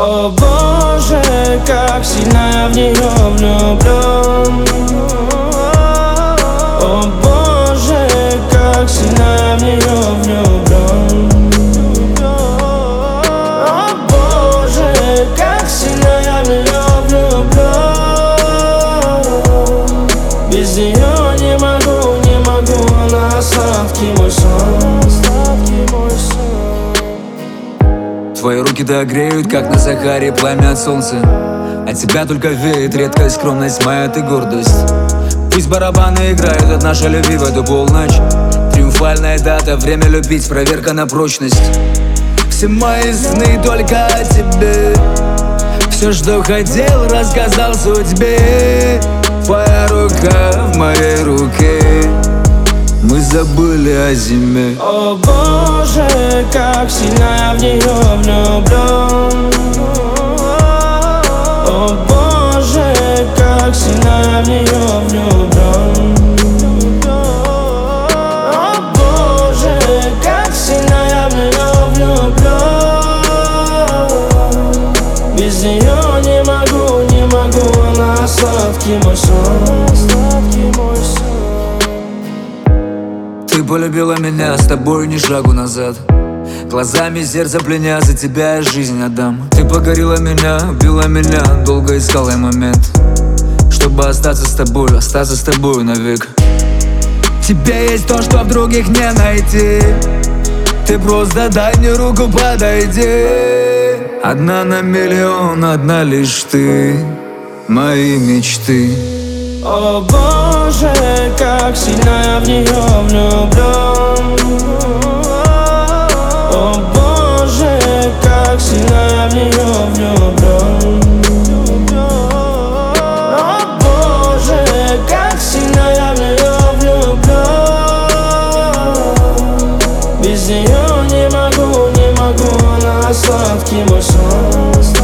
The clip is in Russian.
О боже, как сильно я в нее влюблен. О боже, как сильно я в нее влюблен. О боже, как сильно я в нее влюблен. Без нее не могу, она сладкий мой сон. Твои руки догреют, как на Сахаре пламя от солнца. От тебя только веет редкая скромность, моя ты гордость. Пусть барабаны играют от нашей любви в эту полночь. Триумфальная дата, время любить, проверка на прочность. Все мои сны только о тебе. Все, что хотел, рассказал судьбе. Твоя рука в моей руке. Мы забыли о зиме. О боже, как сильно я в нее влюблен. О боже, как сильно я в нее влюблен. О боже, как сильно я в нее влюблен. Без нее не могу, она сладкий мой сон. Ты полюбила меня, с тобой ни шагу назад. Глазами сердце пленя, за тебя я жизнь отдам. Ты покорила меня, убила меня, долго искал я момент, чтобы остаться с тобой навек. В тебе есть то, что в других не найти. Ты просто дай мне руку, подойди. Одна на миллион, одна лишь ты, мои мечты. О боже, как сильно я в нее влюблен. О боже, как сильно я в нее влюблен. О боже, как сильно я в нее влюблен. Без нее не могу, она сладкий мой сон.